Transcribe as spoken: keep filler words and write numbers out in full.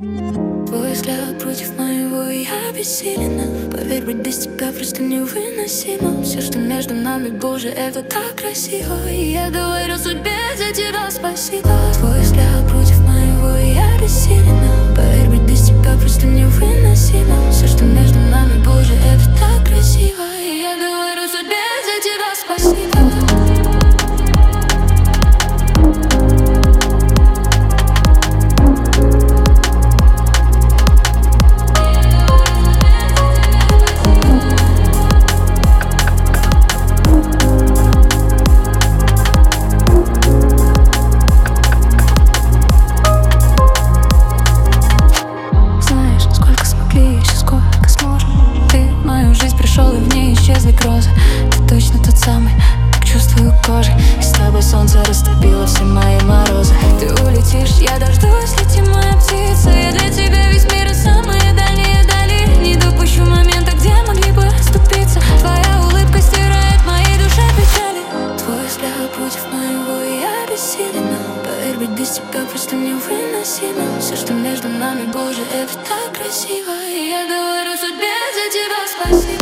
Твой взгляд против моего, и я бессилена. Поверь, быть без тебя просто невыносимо. Все, что между нами, боже, это так красиво. И я говорю судьбе за тебя спасибо. Твой взгляд против моего, и я бессилена. Поверь, быть без тебя просто невыносимо. Все, что между нами, боже, это так красиво. И я говорю судьбе за тебя спасибо. Ты точно тот самый, как чувствую кожей. И с тобой солнце растопило все мои морозы. Ты улетишь, я дождусь, лети, моя птица. Я для тебя весь мир и самые дальние дали. Не допущу момента, где могли бы оступиться. Твоя улыбка стирает моей душе печали. Твой взгляд против моего, и я бессилена. Поверь, быть без тебя просто невыносимо. Все, что между нами, боже, это так красиво. И я говорю судьбе за тебя спасибо.